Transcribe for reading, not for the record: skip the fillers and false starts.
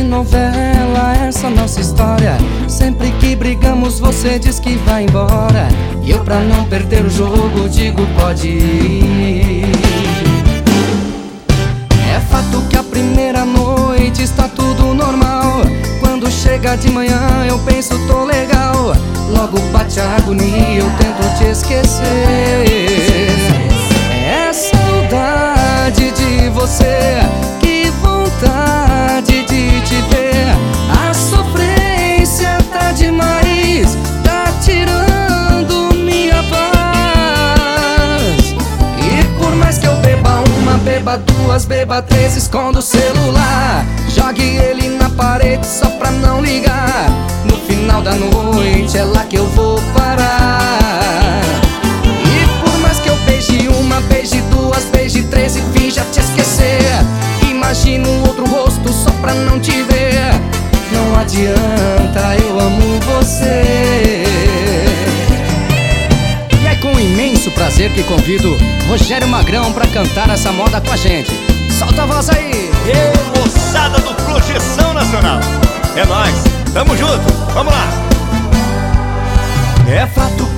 novela essa nossa história. Sempre que brigamos você diz que vai embora, e eu, pra não perder o jogo, digo pode ir. É fato que a primeira noite está tudo normal. Quando chega de manhã eu penso tô legal. Logo bate a agonia, eu tento te esquecer. É saudade de você, que vontade de te ver. A sofrência tá demais, tá tirando minha paz. E por mais que eu beba uma, beba duas, beba três, escondo o celular, jogue ele na parede só pra não ligar. No final da noite é lá que eu vou parar. E por mais que eu beije uma, beije duas, beije três e finja te esquecer, imagino outro rosto só pra não te ver. Não adianta, eu amo você. E é com imenso prazer que convido Rogério Magrão pra cantar essa moda com a gente. Solta a voz aí! Ei, moçada do Projeção Nacional! É nóis, tamo junto, vamos lá! É fato